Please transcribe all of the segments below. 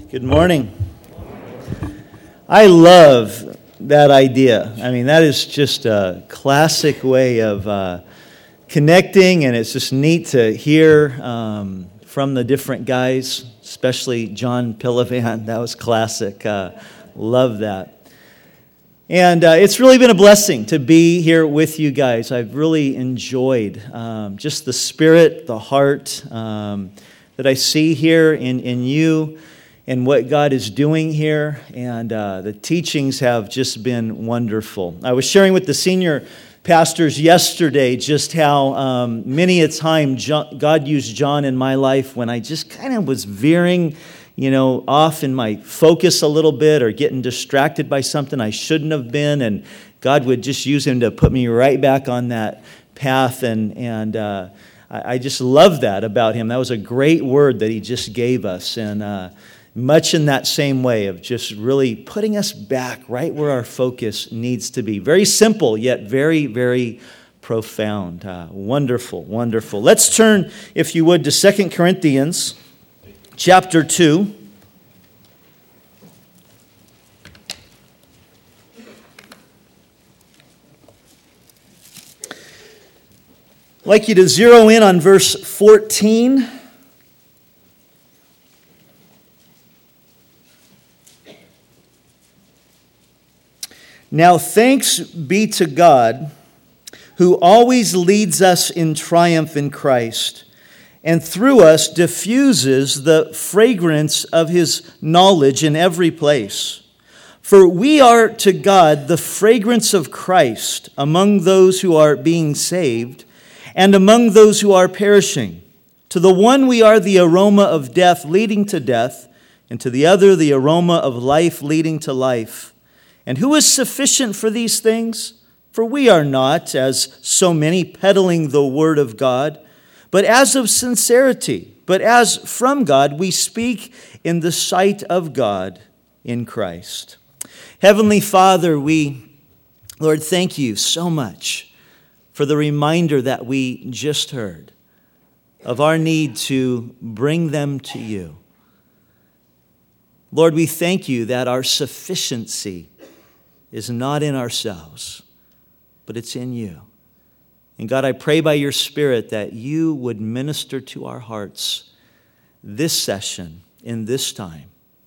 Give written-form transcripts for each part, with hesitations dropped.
Good morning. I love that idea. I mean, that is just a classic way of connecting, and it's just neat to hear from the different guys, especially John Pillavan. That was classic. Love that. And it's really been a blessing to be here with you guys. I've really enjoyed just the spirit, the heart that I see here in you and what God is doing here. And the teachings have just been wonderful. I was sharing with the senior pastors yesterday just how many a time God used John in my life when I just kind of was veering off in my focus a little bit or getting distracted by something I shouldn't have been, and God would just use him to put me right back on that path, and I just love that about him. That was a great word that he just gave us, and much in that same way of just really putting us back right where our focus needs to be. Very simple, yet very, very profound. Wonderful, wonderful. Let's turn, if you would, to 2 Corinthians chapter 2. I'd like you to zero in on verse 14. Now thanks be to God, who always leads us in triumph in Christ, and through us diffuses the fragrance of his knowledge in every place. For we are to God the fragrance of Christ among those who are being saved and among those who are perishing. To the one we are the aroma of death leading to death, and to the other the aroma of life leading to life. And who is sufficient for these things? For we are not, as so many, peddling the word of God, but as of sincerity, but as from God, we speak in the sight of God in Christ. Heavenly Father, Lord, thank you so much for the reminder that we just heard of our need to bring them to you. Lord, we thank you that our sufficiency is not in ourselves, but it's in you. And God, I pray by your Spirit that you would minister to our hearts this session, in this time.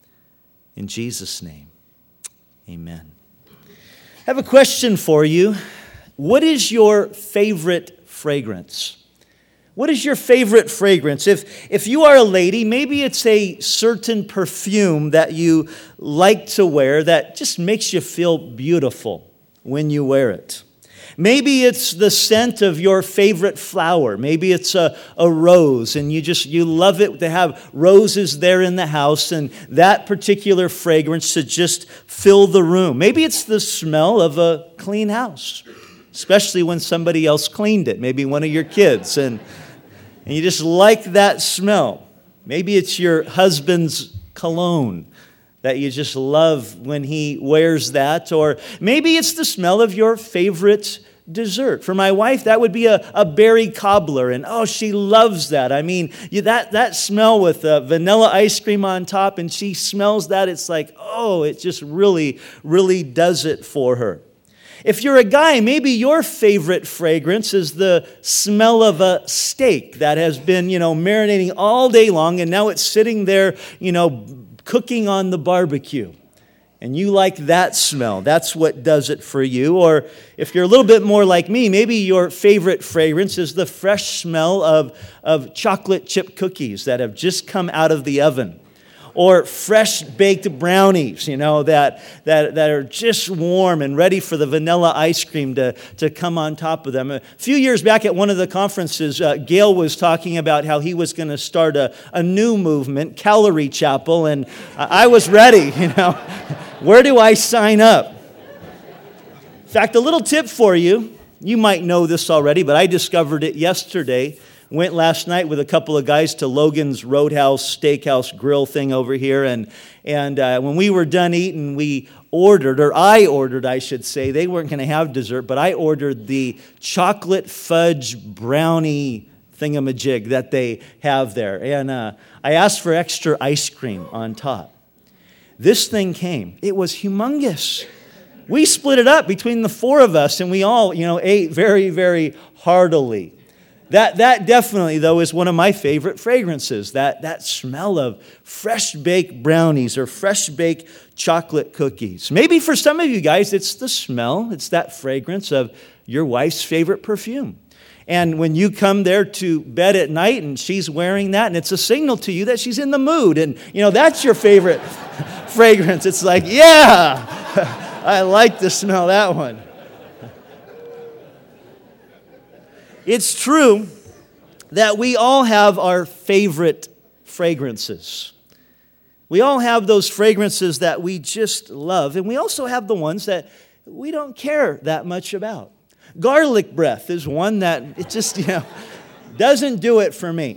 In Jesus' name, amen. I have a question for you. What is your favorite fragrance? What is your favorite fragrance? If you are a lady, maybe it's a certain perfume that you like to wear that just makes you feel beautiful when you wear it. Maybe it's the scent of your favorite flower. Maybe it's a rose, and you love it to have roses there in the house, and that particular fragrance to just fill the room. Maybe it's the smell of a clean house, especially when somebody else cleaned it, maybe one of your kids, and you just like that smell. Maybe it's your husband's cologne that you just love when he wears that. Or maybe it's the smell of your favorite dessert. For my wife, that would be a berry cobbler, and she loves that. I mean, that smell with vanilla ice cream on top, and she smells that, it's like, it just really, really does it for her. If you're a guy, maybe your favorite fragrance is the smell of a steak that has been, marinating all day long, and now it's sitting there, cooking on the barbecue. And you like that smell. That's what does it for you. Or if you're a little bit more like me, maybe your favorite fragrance is the fresh smell of chocolate chip cookies that have just come out of the oven. Or fresh baked brownies, that are just warm and ready for the vanilla ice cream to come on top of them. A few years back at one of the conferences, Gail was talking about how he was going to start a new movement, Calorie Chapel, and I was ready, Where do I sign up? In fact, a little tip for you. You might know this already, but I discovered it yesterday. Went last night with a couple of guys to Logan's Roadhouse Steakhouse Grill thing over here, and when we were done eating, I ordered, I should say. They weren't going to have dessert, but I ordered the chocolate fudge brownie thingamajig that they have there. And I asked for extra ice cream on top. This thing came. It was humongous. We split it up between the four of us, and we all, ate very, very heartily. That definitely, though, is one of my favorite fragrances, that smell of fresh baked brownies or fresh baked chocolate cookies. Maybe for some of you guys, it's the smell, it's that fragrance of your wife's favorite perfume. And when you come there to bed at night and she's wearing that, and it's a signal to you that she's in the mood, and, that's your favorite fragrance. It's like, yeah, I like to smell that one. It's true that we all have our favorite fragrances. We all have those fragrances that we just love, and we also have the ones that we don't care that much about. Garlic breath is one that it just, doesn't do it for me.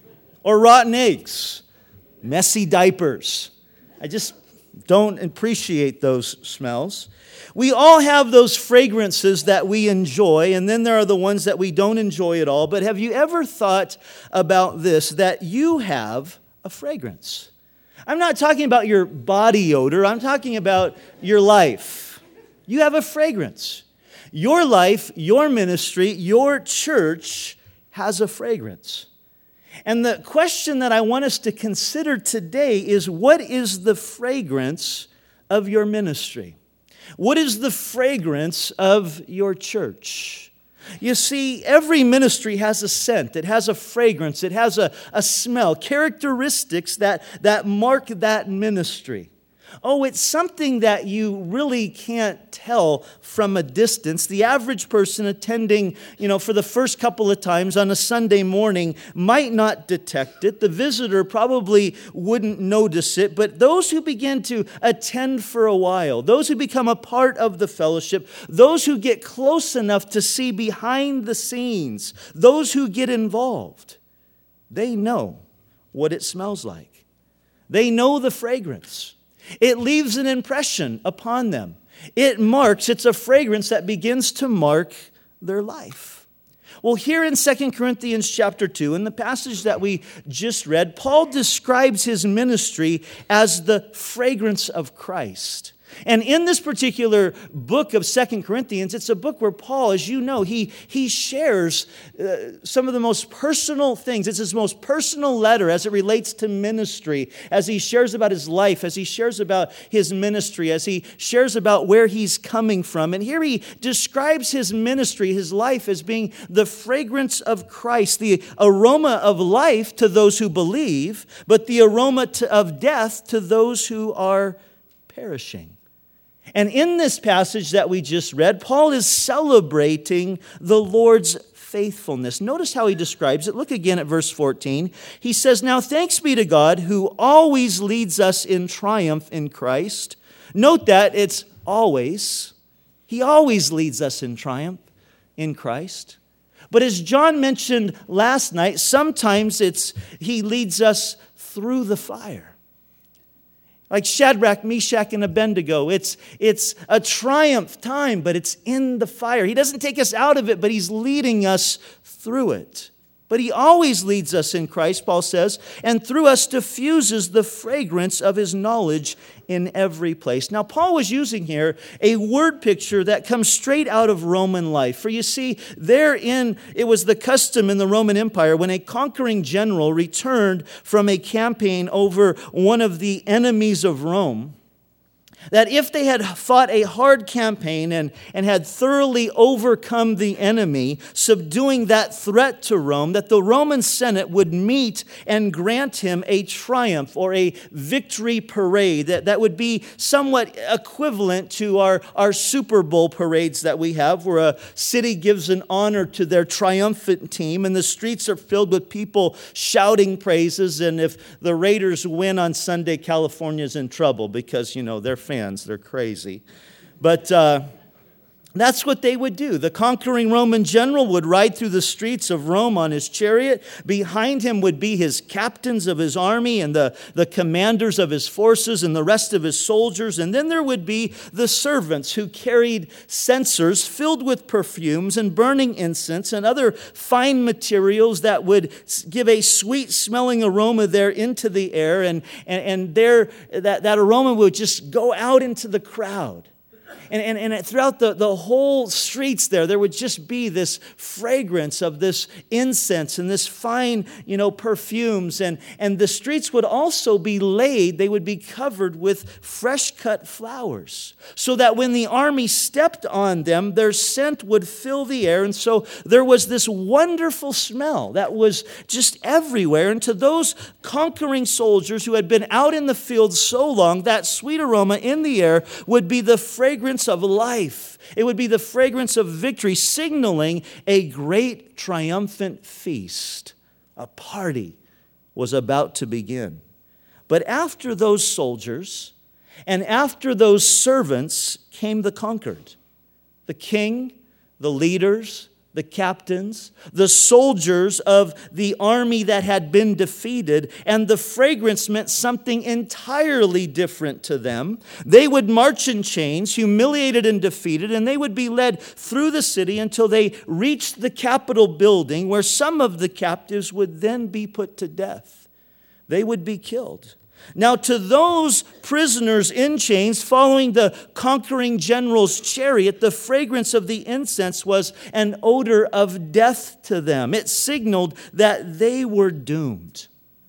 Or rotten eggs, messy diapers. I just don't appreciate those smells. We all have those fragrances that we enjoy, and then there are the ones that we don't enjoy at all. But have you ever thought about this, that you have a fragrance? I'm not talking about your body odor. I'm talking about your life. You have a fragrance. Your life, your ministry, your church has a fragrance. And the question that I want us to consider today is, what is the fragrance of your ministry? What is the fragrance of your church? You see, every ministry has a scent. It has a fragrance. It has a smell, characteristics that mark that ministry. Oh, it's something that you really can't tell from a distance. The average person attending, for the first couple of times on a Sunday morning might not detect it. The visitor probably wouldn't notice it. But those who begin to attend for a while, those who become a part of the fellowship, those who get close enough to see behind the scenes, those who get involved, they know what it smells like. They know the fragrance. It leaves an impression upon them. It's a fragrance that begins to mark their life. Well, here in 2 Corinthians chapter 2, in the passage that we just read, Paul describes his ministry as the fragrance of Christ. And in this particular book of 2 Corinthians, it's a book where Paul, as you know, he shares some of the most personal things. It's his most personal letter as it relates to ministry, as he shares about his life, as he shares about his ministry, as he shares about where he's coming from. And here he describes his ministry, his life, as being the fragrance of Christ, the aroma of life to those who believe, but the aroma of death to those who are perishing. And in this passage that we just read, Paul is celebrating the Lord's faithfulness. Notice how he describes it. Look again at verse 14. He says, "Now thanks be to God who always leads us in triumph in Christ." Note that it's always. He always leads us in triumph in Christ. But as John mentioned last night, sometimes he leads us through the fire. Like Shadrach, Meshach, and Abednego. It's a triumph time, but it's in the fire. He doesn't take us out of it, but he's leading us through it. But he always leads us in Christ, Paul says, and through us diffuses the fragrance of his knowledge in every place. Now, Paul was using here a word picture that comes straight out of Roman life. For you see, it was the custom in the Roman Empire when a conquering general returned from a campaign over one of the enemies of Rome, that if they had fought a hard campaign and had thoroughly overcome the enemy, subduing that threat to Rome, that the Roman Senate would meet and grant him a triumph or a victory parade that would be somewhat equivalent to our Super Bowl parades that we have, where a city gives an honor to their triumphant team and the streets are filled with people shouting praises. And if the Raiders win on Sunday, California's in trouble because, they're fans. They're crazy. But That's what they would do. The conquering Roman general would ride through the streets of Rome on his chariot. Behind him would be his captains of his army and the commanders of his forces and the rest of his soldiers. And then there would be the servants who carried censers filled with perfumes and burning incense and other fine materials that would give a sweet-smelling aroma there into the air. And there, that aroma would just go out into the crowd. And throughout the whole streets there would just be this fragrance of this incense and this fine, perfumes. And the streets would also be they would be covered with fresh cut flowers, so that when the army stepped on them, their scent would fill the air. And so there was this wonderful smell that was just everywhere. And to those conquering soldiers who had been out in the field so long, that sweet aroma in the air would be the fragrance of life. It would be the fragrance of victory, signaling a great triumphant feast. A party was about to begin. But after those soldiers and after those servants came the conquered. The king, the leaders, the captains, the soldiers of the army that had been defeated, and the fragrance meant something entirely different to them. They would march in chains, humiliated and defeated, and they would be led through the city until they reached the Capitol building, where some of the captives would then be put to death. They would be killed. Now, to those prisoners in chains following the conquering general's chariot, the fragrance of the incense was an odor of death to them. It signaled that they were doomed.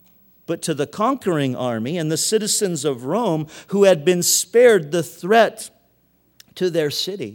But to the conquering army and the citizens of Rome who had been spared the threat to their city,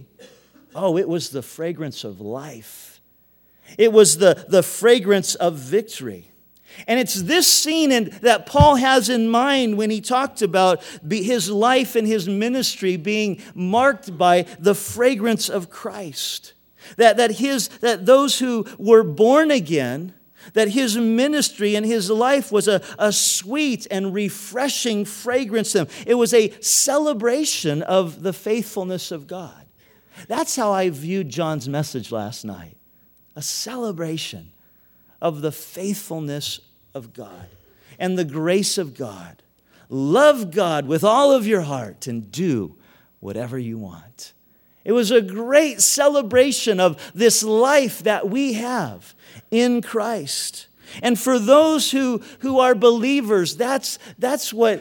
it was the fragrance of life. It was the fragrance of victory. And it's this scene that Paul has in mind when he talked about his life and his ministry being marked by the fragrance of Christ. That those who were born again, that his ministry and his life was a sweet and refreshing fragrance to them. It was a celebration of the faithfulness of God. That's how I viewed John's message last night. A celebration of the faithfulness of God and the grace of God. Love God with all of your heart and do whatever you want. It was a great celebration of this life that we have in Christ. And for those who are believers, that's what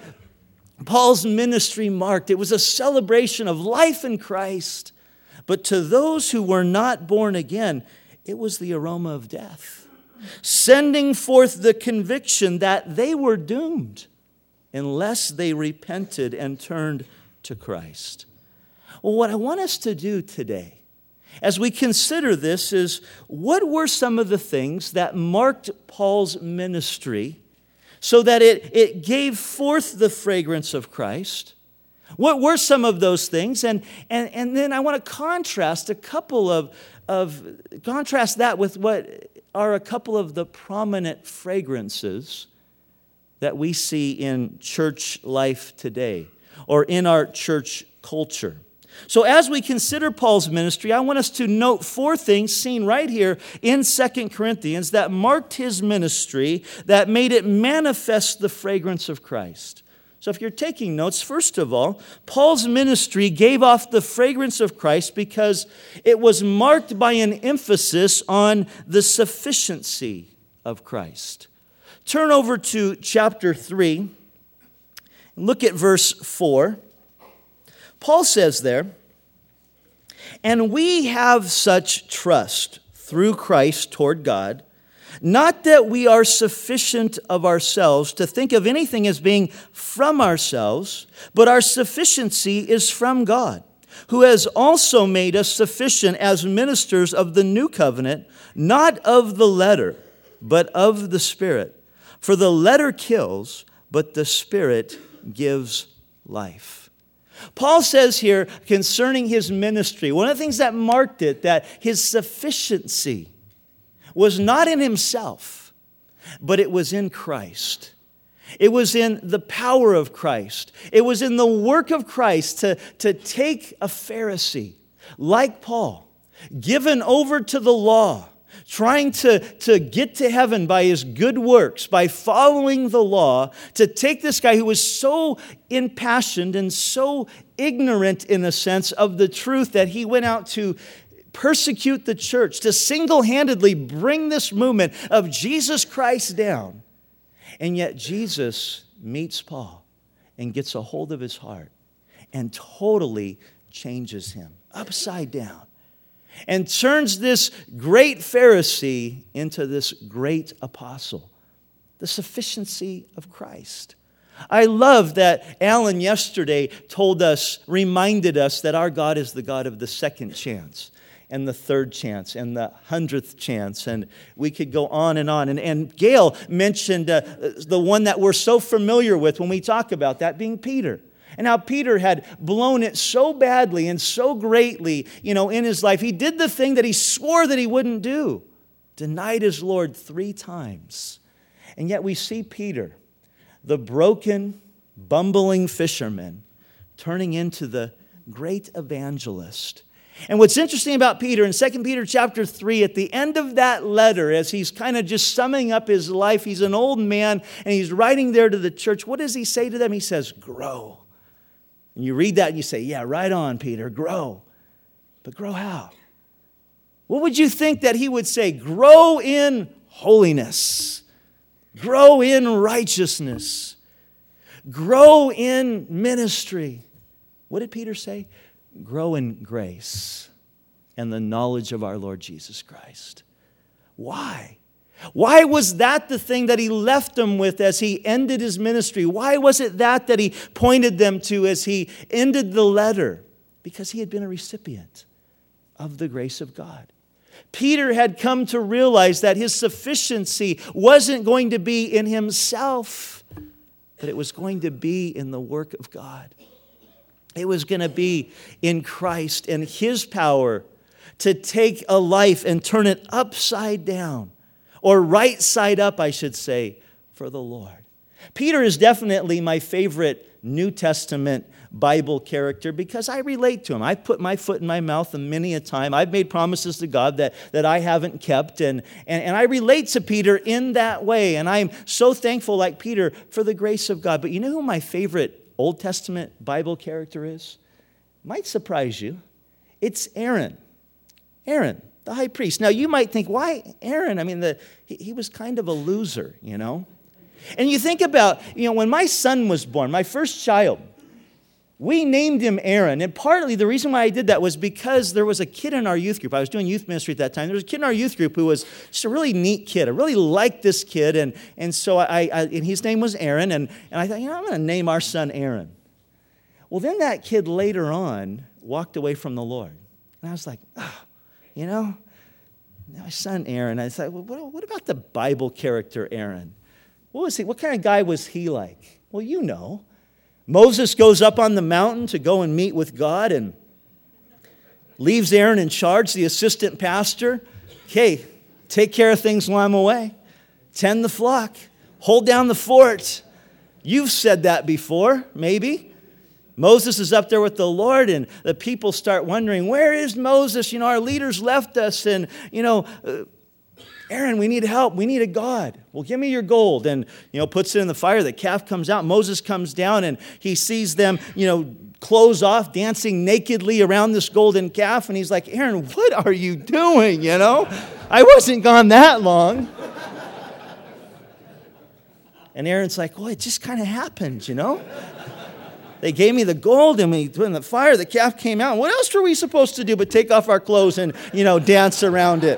Paul's ministry marked. It was a celebration of life in Christ. But to those who were not born again, it was the aroma of death, sending forth the conviction that they were doomed unless they repented and turned to Christ. Well, what I want us to do today, as we consider this, is what were some of the things that marked Paul's ministry so that it gave forth the fragrance of Christ? What were some of those things? And then I want to contrast contrast that with what are a couple of the prominent fragrances that we see in church life today or in our church culture. So as we consider Paul's ministry, I want us to note four things seen right here in 2 Corinthians that marked his ministry, that made it manifest the fragrance of Christ. So if you're taking notes, first of all, Paul's ministry gave off the fragrance of Christ because it was marked by an emphasis on the sufficiency of Christ. Turn over to chapter 3 and look at verse 4. Paul says there, "And we have such trust through Christ toward God, not that we are sufficient of ourselves to think of anything as being from ourselves, but our sufficiency is from God, who has also made us sufficient as ministers of the new covenant, not of the letter, but of the Spirit. For the letter kills, but the Spirit gives life." Paul says here concerning his ministry, one of the things that marked it, that his sufficiency was not in himself, but it was in Christ. It was in the power of Christ. It was in the work of Christ to take a Pharisee, like Paul, given over to the law, trying to get to heaven by his good works, by following the law, to take this guy who was so impassioned and so ignorant, in a sense, of the truth that he went out to persecute the church, to single-handedly bring this movement of Jesus Christ down. And yet Jesus meets Paul and gets a hold of his heart and totally changes him upside down and turns this great Pharisee into this great apostle. The sufficiency of Christ. I love that Alan yesterday reminded us that our God is the God of the second chance and the third chance and the 100th chance. And we could go on. And Gail mentioned the one that we're so familiar with when we talk about that being Peter. And how Peter had blown it so badly and so greatly, in his life. He did the thing that he swore that he wouldn't do. Denied his Lord 3 times. And yet we see Peter, the broken, bumbling fisherman, turning into the great evangelist. And what's interesting about Peter, in 2 Peter chapter 3, at the end of that letter, as he's kind of just summing up his life, he's an old man, and he's writing there to the church. What does he say to them? He says, grow. And you read that and you say, yeah, right on, Peter, grow. But grow how? What would you think that he would say? Grow in holiness. Grow in righteousness. Grow in ministry. What did Peter say? Grow in grace and the knowledge of our Lord Jesus Christ. Why? Why was that the thing that he left them with as he ended his ministry? Why was it that he pointed them to as he ended the letter? Because he had been a recipient of the grace of God. Peter had come to realize that his sufficiency wasn't going to be in himself, but it was going to be in the work of God. It was going to be in Christ and his power to take a life and turn it upside down, or right side up, I should say, for the Lord. Peter is definitely my favorite New Testament Bible character because I relate to him. I've put my foot in my mouth many a time. I've made promises to God that I haven't kept. And I relate to Peter in that way. And I'm so thankful, like Peter, for the grace of God. But you know who my favorite Old Testament Bible character is? Might surprise you. It's Aaron. Aaron, the high priest. Now, you might think, why Aaron? I mean, he was kind of a loser, And you think about, when my son was born, my first child, we named him Aaron. And partly the reason why I did that was because there was a kid in our youth group. I was doing youth ministry at that time. There was a kid in our youth group who was just a really neat kid. I really liked this kid. And so and his name was Aaron. And I thought, I'm going to name our son Aaron. Well, then that kid later on walked away from the Lord. And I was like, my son Aaron. I thought, well, what about the Bible character Aaron? What was he? What kind of guy was he like? Well, Moses goes up on the mountain to go and meet with God and leaves Aaron in charge, the assistant pastor. Okay, take care of things while I'm away. Tend the flock. Hold down the fort. You've said that before, maybe. Moses is up there with the Lord, and the people start wondering, where is Moses? Our leaders left us, and, Aaron, we need help. We need a God. Well, give me your gold. And, puts it in the fire. The calf comes out. Moses comes down, and he sees them, clothes off, dancing nakedly around this golden calf. And he's like, Aaron, what are you doing, I wasn't gone that long. And Aaron's like, well, it just kind of happened, They gave me the gold, and we put in the fire. The calf came out. What else were we supposed to do but take off our clothes and, dance around it?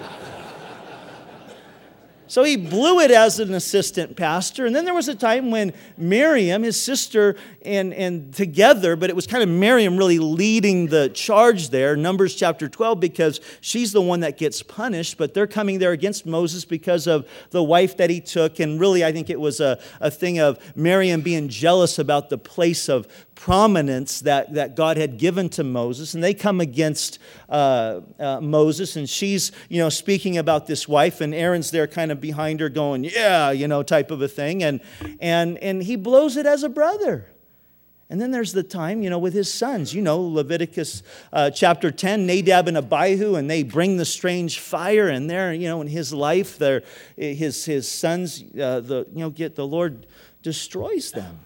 So he blew it as an assistant pastor. And then there was a time when Miriam, his sister, and together, but it was kind of Miriam really leading the charge there, Numbers chapter 12, because she's the one that gets punished. But they're coming there against Moses because of the wife that he took. And really, I think it was a thing of Miriam being jealous about the place of prominence that God had given to Moses. And they come against Moses, and she's, speaking about this wife, and Aaron's there kind of behind her going, yeah, type of a thing. And he blows it as a brother. And then there's the time, with his sons. Leviticus chapter 10, Nadab and Abihu, and they bring the strange fire, and there, in his life, his sons, the Lord destroys them.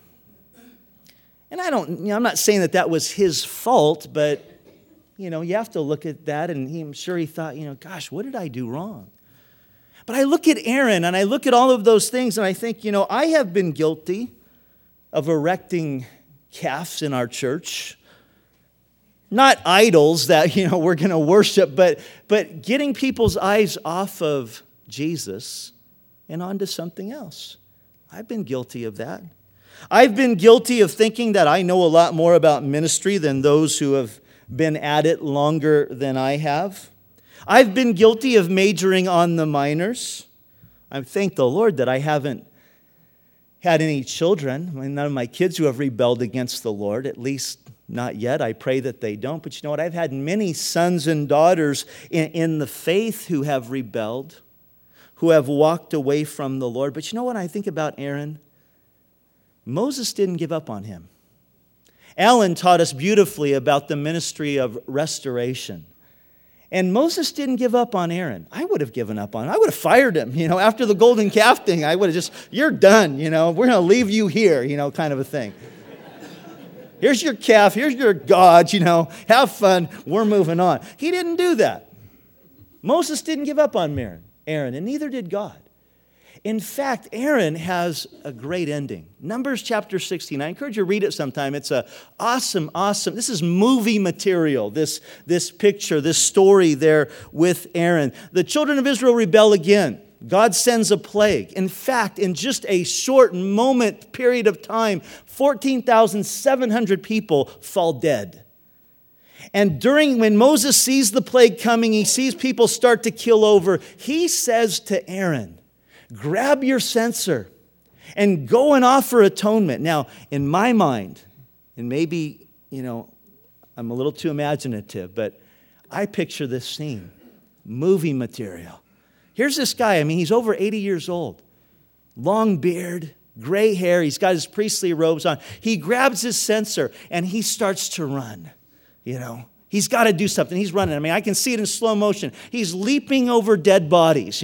And I'm not saying that was his fault, but, you have to look at that, and I'm sure he thought, gosh, what did I do wrong? But I look at Aaron, and I look at all of those things, and I think, I have been guilty of erecting calves in our church. Not idols that, we're going to worship, but getting people's eyes off of Jesus and onto something else. I've been guilty of that. I've been guilty of thinking that I know a lot more about ministry than those who have been at it longer than I have. I've been guilty of majoring on the minors. I thank the Lord that I haven't had any children. None of my kids who have rebelled against the Lord, at least not yet. I pray that they don't. But you know what? I've had many sons and daughters in the faith who have rebelled, who have walked away from the Lord. But you know what I think about Aaron? Moses didn't give up on him. Alan taught us beautifully about the ministry of restoration. And Moses didn't give up on Aaron. I would have given up on him. I would have fired him, after the golden calf thing. I would have just, you're done, we're going to leave you here, kind of a thing. Here's your calf, here's your God, have fun, we're moving on. He didn't do that. Moses didn't give up on Aaron, and neither did God. In fact, Aaron has a great ending. Numbers chapter 16. I encourage you to read it sometime. It's a awesome, this is movie material, this picture, this story there with Aaron. The children of Israel rebel again. God sends a plague. In fact, in just a short period of time, 14,700 people fall dead. And when Moses sees the plague coming, he sees people start to kill over, he says to Aaron, grab your censer and go and offer atonement. Now, in my mind, and maybe, I'm a little too imaginative, but I picture this scene, movie material. Here's this guy, he's over 80 years old, long beard, gray hair, he's got his priestly robes on. He grabs his censer and he starts to run, He's got to do something. He's running. I can see it in slow motion. He's leaping over dead bodies,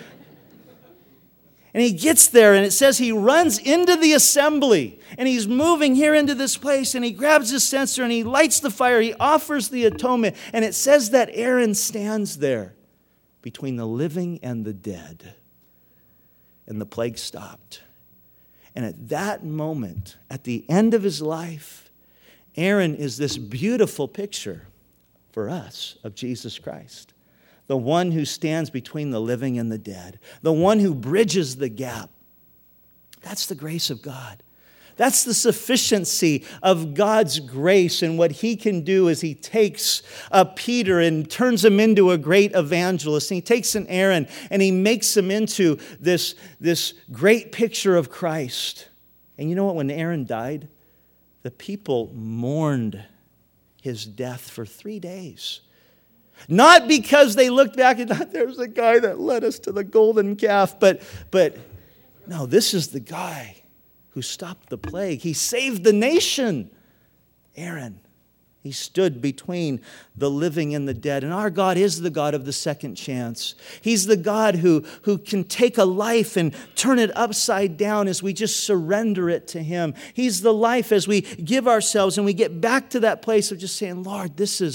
And he gets there, and it says he runs into the assembly, and he's moving here into this place, and he grabs his censer, and he lights the fire. He offers the atonement, and it says that Aaron stands there between the living and the dead. And the plague stopped. And at that moment, at the end of his life, Aaron is this beautiful picture for us of Jesus Christ. The one who stands between the living and the dead. The one who bridges the gap. That's the grace of God. That's the sufficiency of God's grace, and what he can do is he takes Peter and turns him into a great evangelist. And he takes an Aaron and he makes him into this great picture of Christ. And you know what? When Aaron died, the people mourned his death for 3 days. Not because they looked back and thought, there's a guy that led us to the golden calf, but no, this is the guy who stopped the plague. He saved the nation. Aaron, he stood between the living and the dead. And our God is the God of the second chance. He's the God who can take a life and turn it upside down as we just surrender it to him. He's the life as we give ourselves and we get back to that place of just saying, Lord,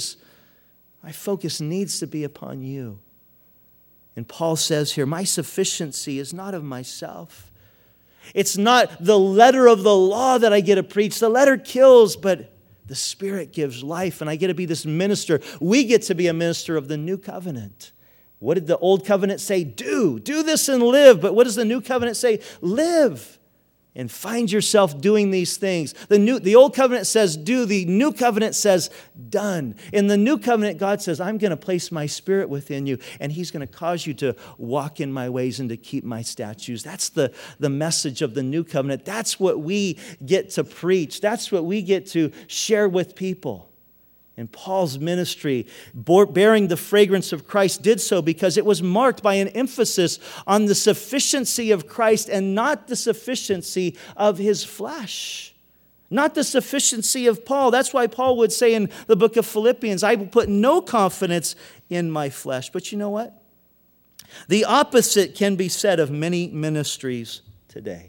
my focus needs to be upon you. And Paul says here, my sufficiency is not of myself. It's not the letter of the law that I get to preach. The letter kills, but the Spirit gives life, and I get to be this minister. We get to be a minister of the new covenant. What did the old covenant say? Do this and live. But what does the new covenant say? Live and find yourself doing these things. The old covenant says do, the new covenant says done. In the new covenant, God says, I'm going to place my Spirit within you, and he's going to cause you to walk in my ways and to keep my statutes. That's the message of the new covenant. That's what we get to preach. That's what we get to share with people. And Paul's ministry, bearing the fragrance of Christ, did so because it was marked by an emphasis on the sufficiency of Christ and not the sufficiency of his flesh. not the sufficiency of Paul. That's why Paul would say in the book of Philippians, I will put no confidence in my flesh. But you know what? The opposite can be said of many ministries today.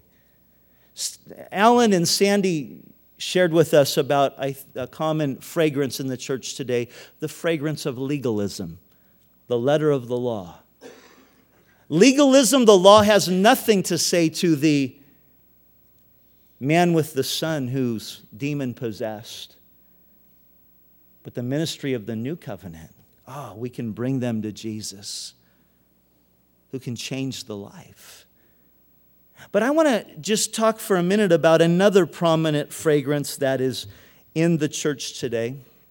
Alan and Sandy shared with us about a common fragrance in the church today, the fragrance of legalism, the letter of the law. Legalism, the law has nothing to say to the man with the son who's demon-possessed. But the ministry of the new covenant, we can bring them to Jesus, who can change the life. But I want to just talk for a minute about another prominent fragrance that is in the church today,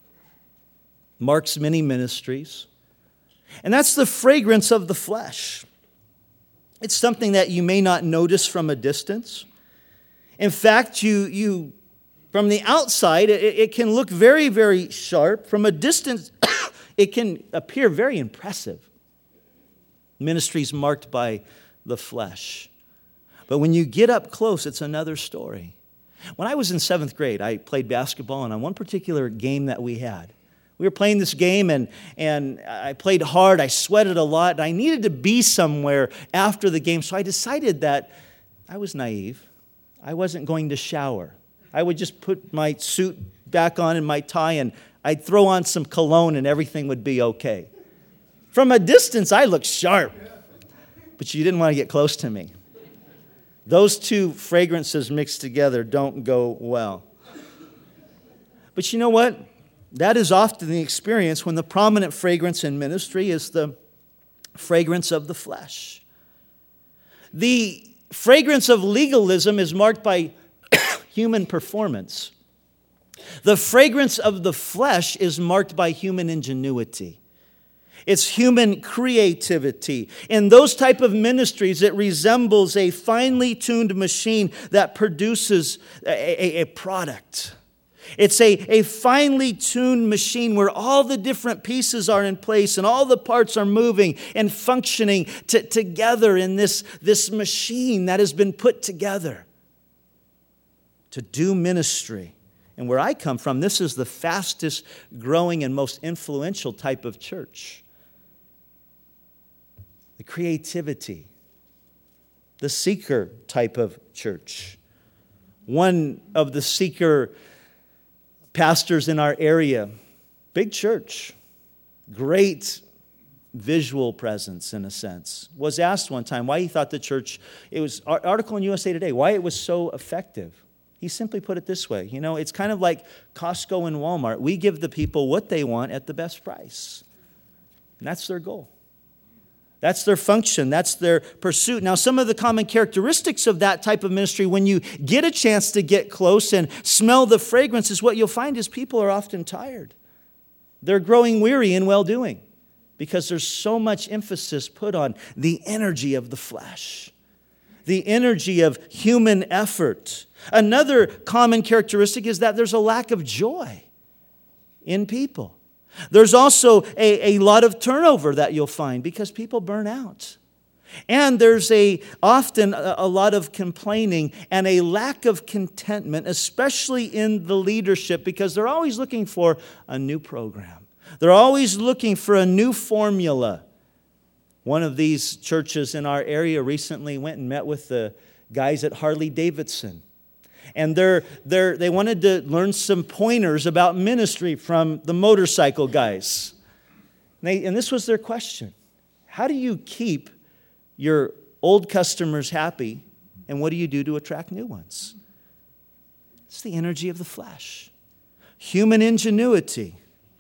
marks many ministries, and that's the fragrance of the flesh. It's something that you may not notice from a distance. In fact, you from the outside, it can look very, very sharp. From a distance, it can appear very impressive. Ministries marked by the flesh. But when you get up close, it's another story. When I was in 7th grade, I played basketball, and on one particular game that we had, we were playing this game, and I played hard. I sweated a lot, and I needed to be somewhere after the game. So I decided that I was naive. I wasn't going to shower. I would just put my suit back on and my tie, and I'd throw on some cologne, and everything would be okay. From a distance, I looked sharp, but you didn't want to get close to me. Those two fragrances mixed together don't go well. But you know what? That is often the experience when the prominent fragrance in ministry is the fragrance of the flesh. The fragrance of legalism is marked by human performance. The fragrance of the flesh is marked by human ingenuity. It's human creativity. In those type of ministries, it resembles a finely tuned machine that produces a product. It's a finely tuned machine where all the different pieces are in place and all the parts are moving and functioning together in this machine that has been put together to do ministry. And where I come from, this is the fastest growing and most influential type of church. The creativity, the seeker type of church. One of the seeker pastors in our area, big church, great visual presence in a sense, was asked one time why he thought the church, it was an article in USA Today, why it was so effective. He simply put it this way, it's kind of like Costco and Walmart. We give the people what they want at the best price. And that's their goal. That's their function. That's their pursuit. Now, some of the common characteristics of that type of ministry, when you get a chance to get close and smell the fragrance, is what you'll find is people are often tired. They're growing weary in well-doing because there's so much emphasis put on the energy of the flesh, the energy of human effort. Another common characteristic is that there's a lack of joy in people. There's also a lot of turnover that you'll find because people burn out. And there's often a lot of complaining and a lack of contentment, especially in the leadership, because they're always looking for a new program. They're always looking for a new formula. One of these churches in our area recently went and met with the guys at Harley Davidson. And they wanted to learn some pointers about ministry from the motorcycle guys. And this was their question. How do you keep your old customers happy, and what do you do to attract new ones? It's the energy of the flesh. Human ingenuity.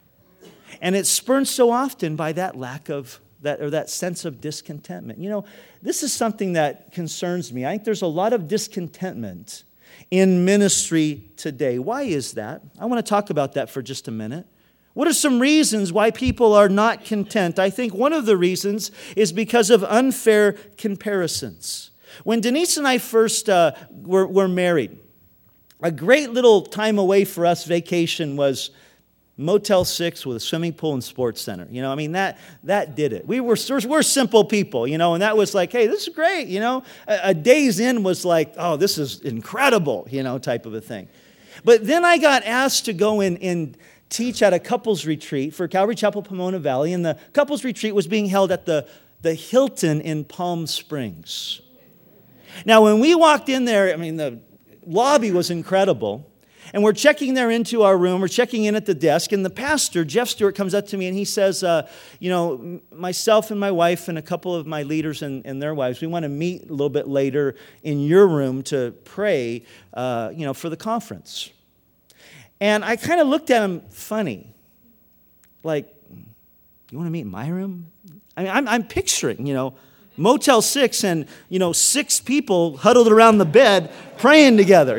And it's spurned so often by that lack of that sense of discontentment. This is something that concerns me. I think there's a lot of discontentment in ministry today. Why is that? I want to talk about that for just a minute. What are some reasons why people are not content? I think one of the reasons is because of unfair comparisons. When Denise and I first were married, a great little time away for us vacation was Motel 6 with a swimming pool and sports center. That did it. We're simple people, and that was like, hey, this is great, A day's in was like, oh, this is incredible, type of a thing. But then I got asked to go and teach at a couples retreat for Calvary Chapel, Pomona Valley, and the couples retreat was being held at the Hilton in Palm Springs. Now, when we walked in there, I mean, the lobby was incredible. And we're checking there into our room. We're checking in at the desk. And the pastor, Jeff Stewart, comes up to me and he says, myself and my wife and a couple of my leaders and their wives, we want to meet a little bit later in your room to pray, for the conference. And I kind of looked at him funny. Like, you want to meet in my room? I mean, I'm picturing, Motel 6 and, 6 people huddled around the bed praying together,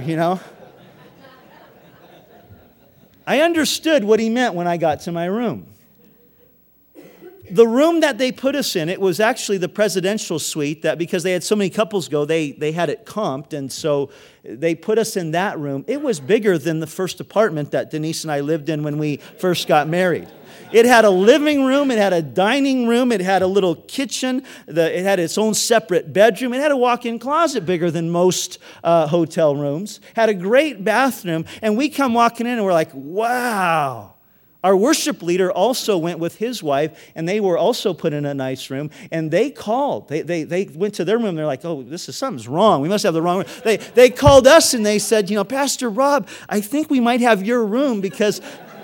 I understood what he meant when I got to my room. The room that they put us in, it was actually the presidential suite that because they had so many couples go, they had it comped, and so they put us in that room. It was bigger than the first apartment that Denise and I lived in when we first got married. It had a living room, it had a dining room, it had a little kitchen, it had its own separate bedroom, it had a walk-in closet bigger than most hotel rooms, had a great bathroom, and we come walking in and we're like, wow. Our worship leader also went with his wife, and they were also put in a nice room, and they called. They went to their room, they're like, oh, something's wrong. We must have the wrong room. They called us, and they said, Pastor Rob, I think we might have your room because...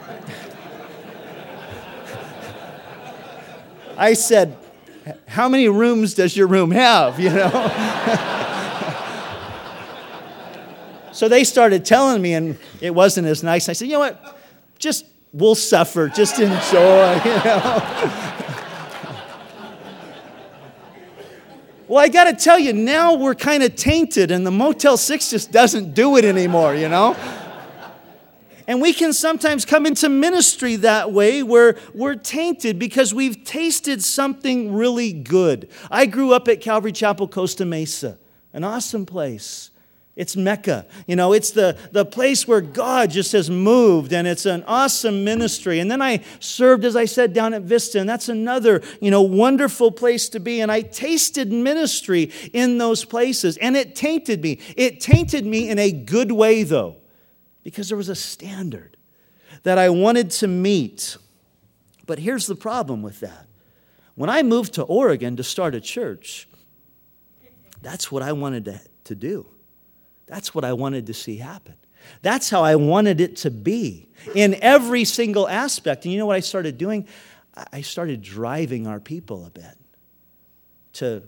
I said, how many rooms does your room have, So they started telling me, and it wasn't as nice. I said, you know what, we'll suffer, just enjoy, Well, I got to tell you, now we're kind of tainted, and the Motel 6 just doesn't do it anymore, And we can sometimes come into ministry that way where we're tainted because we've tasted something really good. I grew up at Calvary Chapel, Costa Mesa, an awesome place. It's Mecca. It's the place where God just has moved, and it's an awesome ministry. And then I served, as I said, down at Vista, and that's another, wonderful place to be. And I tasted ministry in those places, and it tainted me. It tainted me in a good way, though. Because there was a standard that I wanted to meet. But here's the problem with that. When I moved to Oregon to start a church, that's what I wanted to do. That's what I wanted to see happen. That's how I wanted it to be in every single aspect. And you know what I started doing? I started driving our people a bit to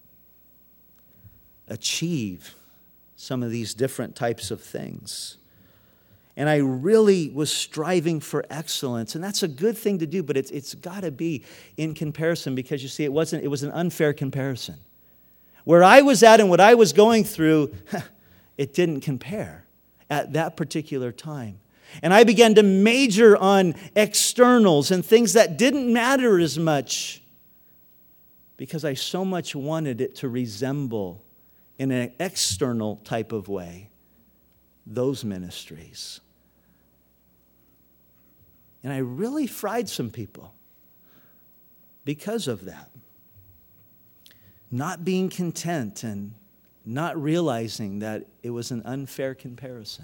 achieve some of these different types of things. And I really was striving for excellence. And that's a good thing to do, but it's got to be in comparison because, you see, it was an unfair comparison. Where I was at and what I was going through, it didn't compare at that particular time. And I began to major on externals and things that didn't matter as much because I so much wanted it to resemble in an external type of way those ministries. And I really fried some people because of that. Not being content and not realizing that it was an unfair comparison.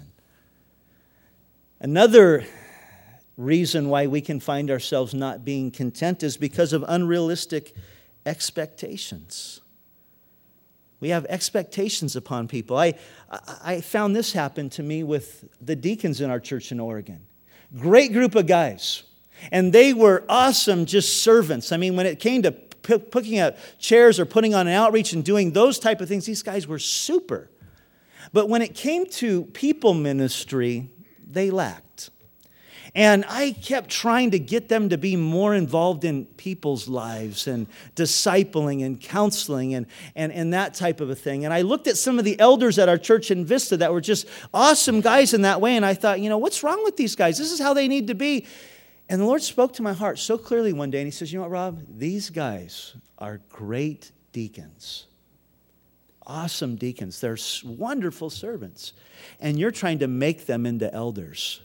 Another reason why we can find ourselves not being content is because of unrealistic expectations. We have expectations upon people. I found this happen to me with the deacons in our church in Oregon. Great group of guys. And they were awesome, just servants. I mean, when it came to picking up chairs or putting on an outreach and doing those type of things, these guys were super. But when it came to people ministry, they lacked. And I kept trying to get them to be more involved in people's lives and discipling and counseling and that type of a thing. And I looked at some of the elders at our church in Vista that were just awesome guys in that way. And I thought, what's wrong with these guys? This is how they need to be. And the Lord spoke to my heart so clearly one day. And He says, you know what, Rob? These guys are great deacons. Awesome deacons. They're wonderful servants. And you're trying to make them into elders.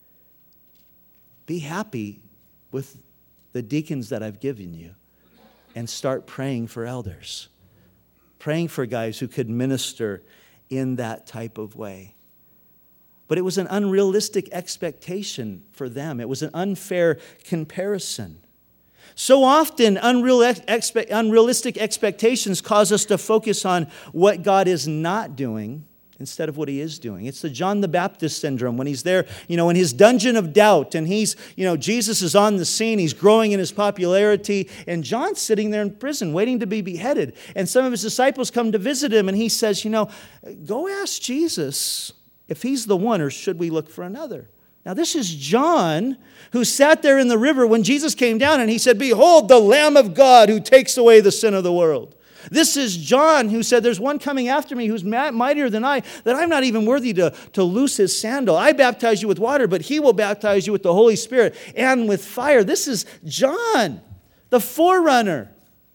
Be happy with the deacons that I've given you and start praying for elders. Praying for guys who could minister in that type of way. But it was an unrealistic expectation for them. It was an unfair comparison. So often, unrealistic expectations cause us to focus on what God is not doing instead of what he is doing. It's the John the Baptist syndrome when he's there, in his dungeon of doubt, and Jesus is on the scene, he's growing in his popularity, and John's sitting there in prison waiting to be beheaded. And some of his disciples come to visit him, and he says, go ask Jesus if he's the one, or should we look for another? Now, this is John, who sat there in the river when Jesus came down, and he said, behold, the Lamb of God who takes away the sin of the world. This is John, who said, there's one coming after me who's mightier than I, that I'm not even worthy to loose his sandal. I baptize you with water, but he will baptize you with the Holy Spirit and with fire. This is John, the forerunner.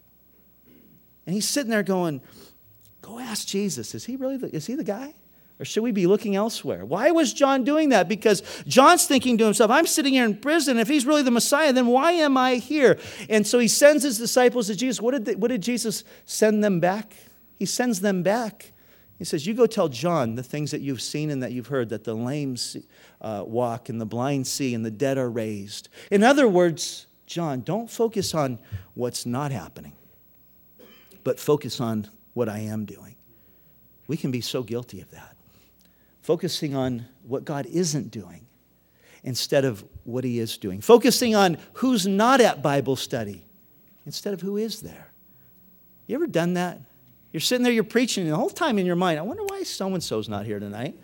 And he's sitting there going, go ask Jesus, is he the guy? Or should we be looking elsewhere? Why was John doing that? Because John's thinking to himself, I'm sitting here in prison. If he's really the Messiah, then why am I here? And so he sends his disciples to Jesus. What did Jesus send them back? He sends them back. He says, you go tell John the things that you've seen and that you've heard, that the lame walk and the blind see and the dead are raised. In other words, John, don't focus on what's not happening, but focus on what I am doing. We can be so guilty of that. Focusing on what God isn't doing instead of what he is doing. Focusing on who's not at Bible study instead of who is there. You ever done that? You're sitting there, you're preaching, and the whole time in your mind, I wonder why so-and-so's not here tonight.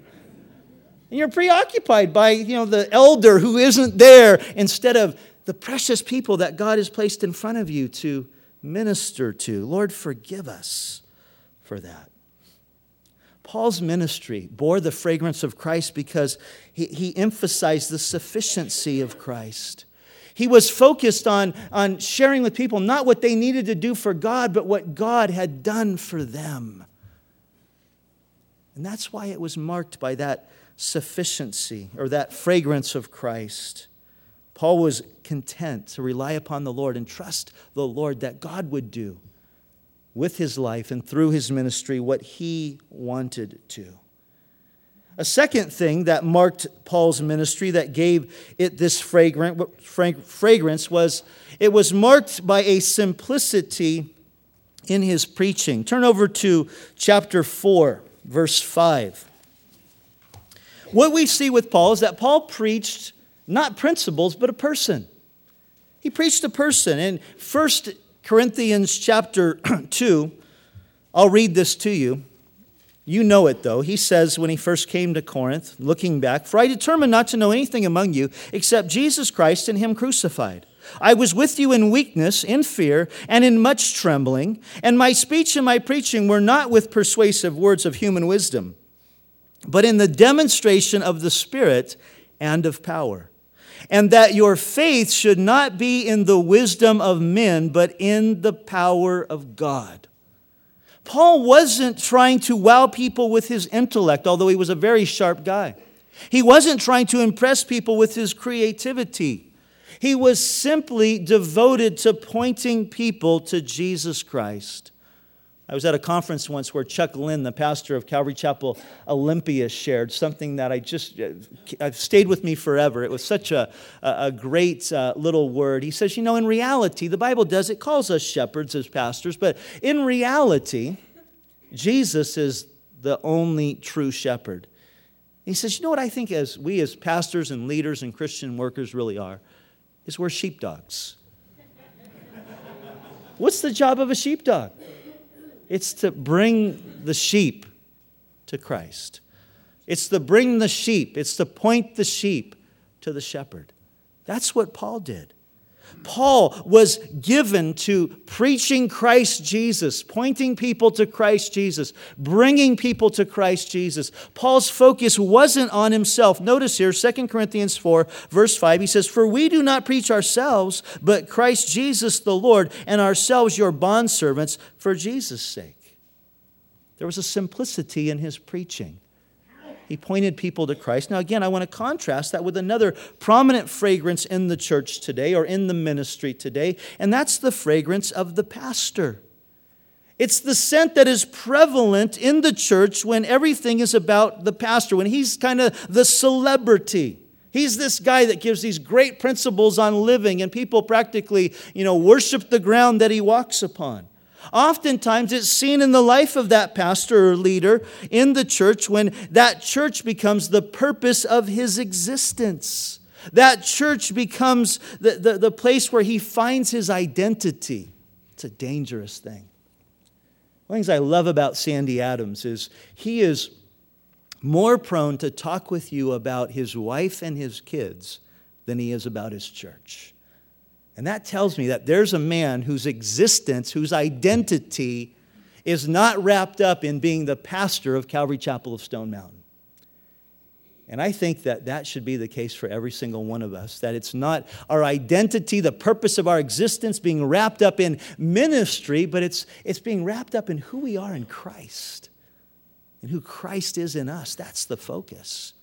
And you're preoccupied by, the elder who isn't there instead of the precious people that God has placed in front of you to minister to. Lord, forgive us for that. Paul's ministry bore the fragrance of Christ because he emphasized the sufficiency of Christ. He was focused on sharing with people not what they needed to do for God, but what God had done for them. And that's why it was marked by that sufficiency or that fragrance of Christ. Paul was content to rely upon the Lord and trust the Lord that God would do with his life and through his ministry what he wanted to. A second thing that marked Paul's ministry that gave it this fragrance was it was marked by a simplicity in his preaching. Turn over to chapter 4, verse 5. What we see with Paul is that Paul preached not principles, but a person. He preached a person. In 1 Corinthians chapter 2, I'll read this to you. You know it, though. He says when he first came to Corinth, looking back, for I determined not to know anything among you except Jesus Christ and him crucified. I was with you in weakness, in fear, and in much trembling, and my speech and my preaching were not with persuasive words of human wisdom, but in the demonstration of the Spirit and of power. And that your faith should not be in the wisdom of men, but in the power of God. Paul wasn't trying to wow people with his intellect, although he was a very sharp guy. He wasn't trying to impress people with his creativity. He was simply devoted to pointing people to Jesus Christ. I was at a conference once where Chuck Lynn, the pastor of Calvary Chapel Olympia, shared something that I've stayed with me forever. It was such a great little word. He says, in reality, the Bible it calls us shepherds as pastors, but in reality, Jesus is the only true shepherd. He says, what I think we as pastors and leaders and Christian workers really are, is we're sheepdogs. What's the job of a sheepdog? It's to bring the sheep to Christ. It's to bring the sheep. It's to point the sheep to the shepherd. That's what Paul did. Paul was given to preaching Christ Jesus, pointing people to Christ Jesus, bringing people to Christ Jesus. Paul's focus wasn't on himself. Notice here, 2 Corinthians 4, verse 5, he says, for we do not preach ourselves, but Christ Jesus the Lord, and ourselves your bondservants for Jesus' sake. There was a simplicity in his preaching. He pointed people to Christ. Now, again, I want to contrast that with another prominent fragrance in the church today or in the ministry today, and that's the fragrance of the pastor. It's the scent that is prevalent in the church when everything is about the pastor, when he's kind of the celebrity. He's this guy that gives these great principles on living, and people practically, worship the ground that he walks upon. Oftentimes it's seen in the life of that pastor or leader in the church when that church becomes the purpose of his existence. That church becomes the place where he finds his identity. It's a dangerous thing. One of the things I love about Sandy Adams is he is more prone to talk with you about his wife and his kids than he is about his church. And that tells me that there's a man whose existence, whose identity is not wrapped up in being the pastor of Calvary Chapel of Stone Mountain. And I think that should be the case for every single one of us, that it's not our identity, the purpose of our existence being wrapped up in ministry, but it's being wrapped up in who we are in Christ and who Christ is in us. That's the focus.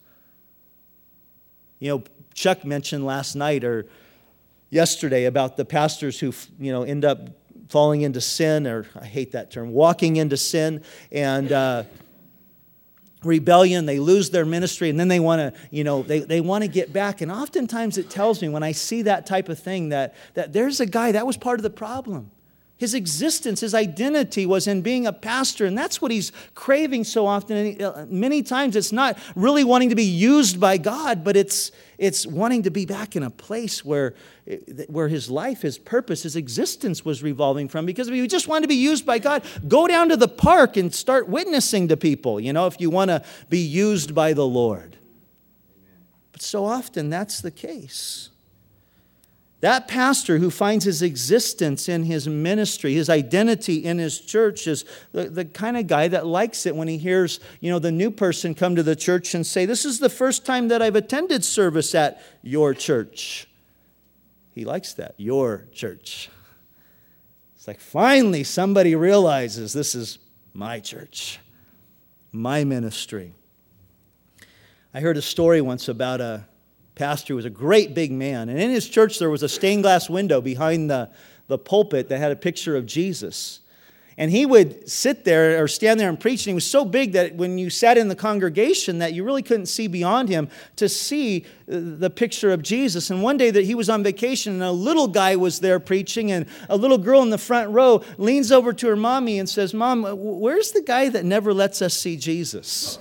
Chuck mentioned last night or yesterday about the pastors who, end up falling into sin, or I hate that term, walking into sin and rebellion. They lose their ministry, and then they want to, they want to get back. And oftentimes it tells me when I see that type of thing that there's a guy that was part of the problem. His existence, his identity was in being a pastor, and that's what he's craving so often. And many times it's not really wanting to be used by God, but it's wanting to be back in a place where his life, his purpose, his existence was revolving from. Because if you just want to be used by God, go down to the park and start witnessing to people, if you want to be used by the Lord. But so often that's the case. That pastor who finds his existence in his ministry, his identity in his church, is the kind of guy that likes it when he hears, the new person come to the church and say, "This is the first time that I've attended service at your church." He likes that, your church. It's like finally somebody realizes this is my church, my ministry. I heard a story once about a pastor who was a great big man. And in his church, there was a stained glass window behind the pulpit that had a picture of Jesus. And he would sit there or stand there and preach. And he was so big that when you sat in the congregation that you really couldn't see beyond him to see the picture of Jesus. And one day that he was on vacation and a little guy was there preaching, and a little girl in the front row leans over to her mommy and says, "Mom, where's the guy that never lets us see Jesus?"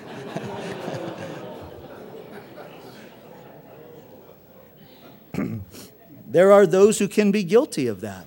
There are those who can be guilty of that.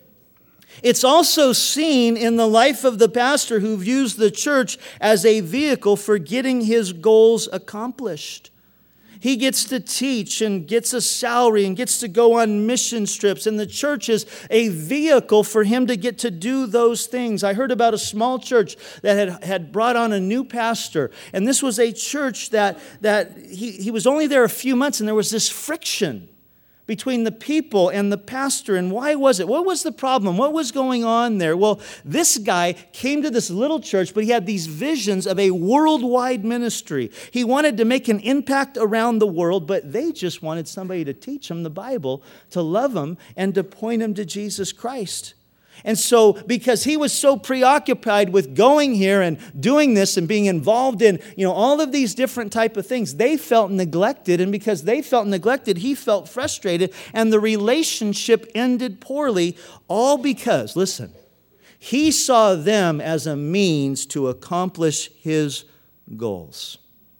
It's also seen in the life of the pastor who views the church as a vehicle for getting his goals accomplished. He gets to teach and gets a salary and gets to go on mission trips, and the church is a vehicle for him to get to do those things. I heard about a small church that had brought on a new pastor, and this was a church that he was only there a few months, and there was this friction between the people and the pastor. And why was it? What was the problem? What was going on there? Well, this guy came to this little church, but he had these visions of a worldwide ministry. He wanted to make an impact around the world, but they just wanted somebody to teach them the Bible, to love them, and to point them to Jesus Christ. And so, because he was so preoccupied with going here and doing this and being involved in, all of these different type of things, they felt neglected. And because they felt neglected, he felt frustrated. And the relationship ended poorly, all because, listen, he saw them as a means to accomplish his goals.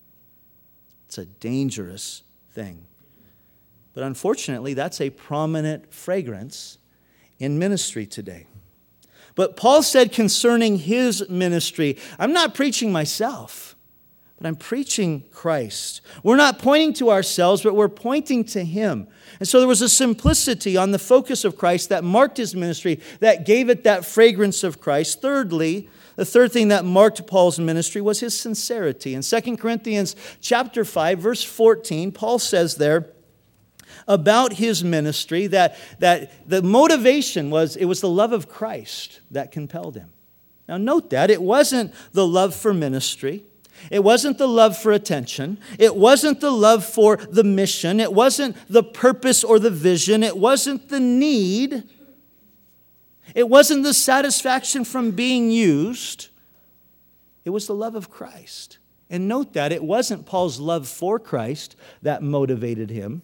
It's a dangerous thing. But unfortunately, that's a prominent fragrance in ministry today. But Paul said concerning his ministry, I'm not preaching myself, but I'm preaching Christ. We're not pointing to ourselves, but we're pointing to him. And so there was a simplicity on the focus of Christ that marked his ministry, that gave it that fragrance of Christ. Thirdly, the third thing that marked Paul's ministry was his sincerity. In 2 Corinthians chapter 5, verse 14, Paul says there, about his ministry, that the motivation was, it was the love of Christ that compelled him. Now note that, it wasn't the love for ministry. It wasn't the love for attention. It wasn't the love for the mission. It wasn't the purpose or the vision. It wasn't the need. It wasn't the satisfaction from being used. It was the love of Christ. And note that it wasn't Paul's love for Christ that motivated him.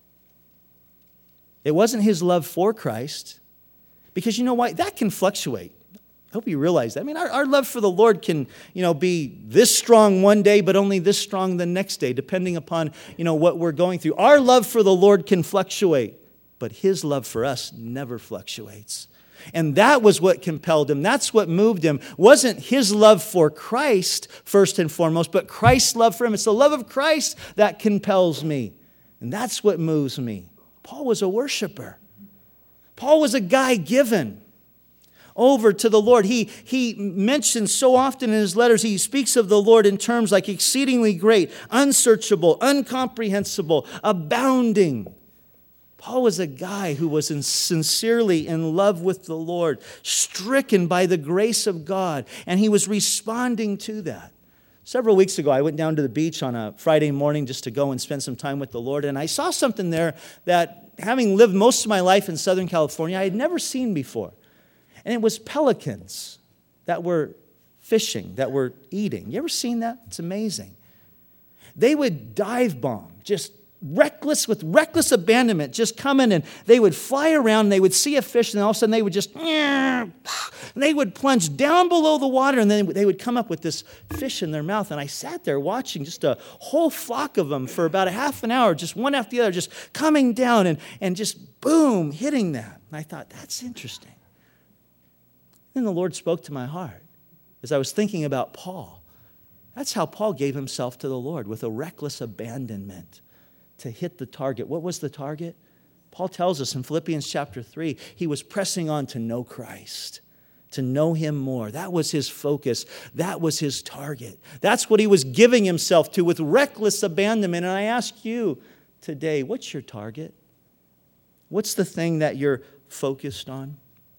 It wasn't his love for Christ. Because you know why? That can fluctuate. I hope you realize that. I mean, our love for the Lord can, be this strong one day, but only this strong the next day, depending upon, what we're going through. Our love for the Lord can fluctuate, but His love for us never fluctuates. And that was what compelled him. That's what moved him. Wasn't his love for Christ first and foremost, but Christ's love for him. It's the love of Christ that compels me. And that's what moves me. Paul was a worshiper. Paul was a guy given over to the Lord. He mentions so often in his letters, he speaks of the Lord in terms like exceedingly great, unsearchable, incomprehensible, abounding. Paul was a guy who was sincerely in love with the Lord, stricken by the grace of God, and he was responding to that. Several weeks ago, I went down to the beach on a Friday morning just to go and spend some time with the Lord, and I saw something there that, having lived most of my life in Southern California, I had never seen before. And it was pelicans that were fishing, that were eating. You ever seen that? It's amazing. They would dive bomb, just with reckless abandonment, just come in and they would fly around and they would see a fish and all of a sudden they would just, they would plunge down below the water and then they would come up with this fish in their mouth. And I sat there watching just a whole flock of them for about a half an hour, just one after the other, just coming down and just boom, hitting that. And I thought, that's interesting. Then the Lord spoke to my heart as I was thinking about Paul. That's how Paul gave himself to the Lord, with a reckless abandonment to hit the target. What was the target? Paul tells us in Philippians chapter 3, he was pressing on to know Christ, to know Him more. That was his focus. That was his target. That's what he was giving himself to with reckless abandonment. And I ask you today, what's your target? What's the thing that you're focused on?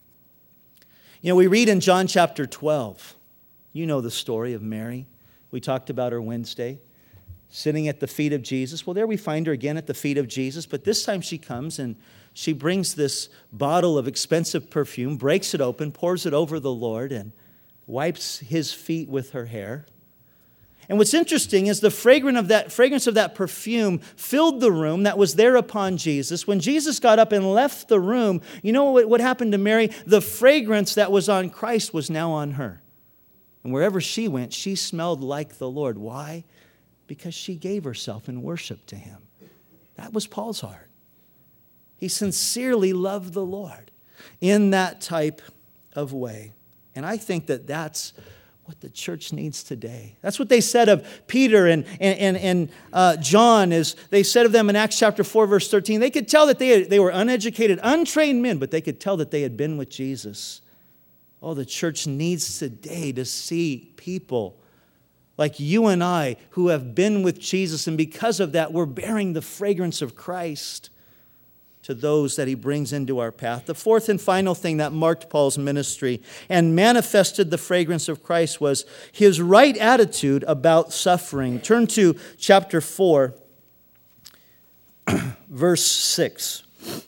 We read in John chapter 12, you know the story of Mary. We talked about her Wednesday, sitting at the feet of Jesus. Well, there we find her again at the feet of Jesus, but this time she comes and she brings this bottle of expensive perfume, breaks it open, pours it over the Lord, and wipes His feet with her hair. And what's interesting is the fragrance of that perfume filled the room that was there upon Jesus. When Jesus got up and left the room, you know what happened to Mary? The fragrance that was on Christ was now on her. And wherever she went, she smelled like the Lord. Why? Because she gave herself in worship to Him. That was Paul's heart. He sincerely loved the Lord in that type of way. And I think that that's what the church needs today. That's what they said of Peter and John, as they said of them in Acts chapter 4, verse 13. They could tell that they were uneducated, untrained men, but they could tell that they had been with Jesus. Oh, the church needs today to see people like you and I who have been with Jesus, and because of that, we're bearing the fragrance of Christ to those that He brings into our path. The fourth and final thing that marked Paul's ministry and manifested the fragrance of Christ was his right attitude about suffering. Turn to chapter 4, verse 6.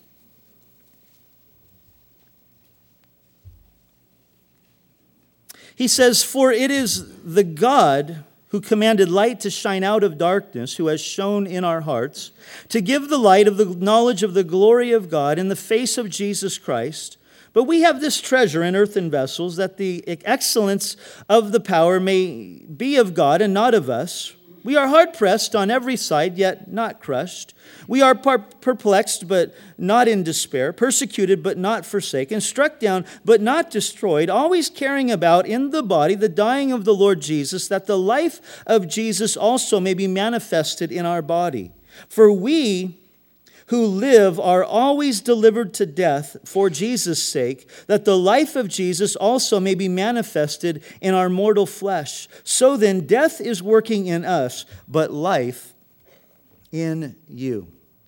He says, "For it is the God who commanded light to shine out of darkness, who has shone in our hearts, to give the light of the knowledge of the glory of God in the face of Jesus Christ. But we have this treasure in earthen vessels, that the excellence of the power may be of God and not of us. We are hard-pressed on every side, yet not crushed. We are perplexed, but not in despair, persecuted, but not forsaken, struck down, but not destroyed, always carrying about in the body the dying of the Lord Jesus, that the life of Jesus also may be manifested in our body. For we who live are always delivered to death for Jesus' sake, that the life of Jesus also may be manifested in our mortal flesh. So then, death is working in us, but life in you."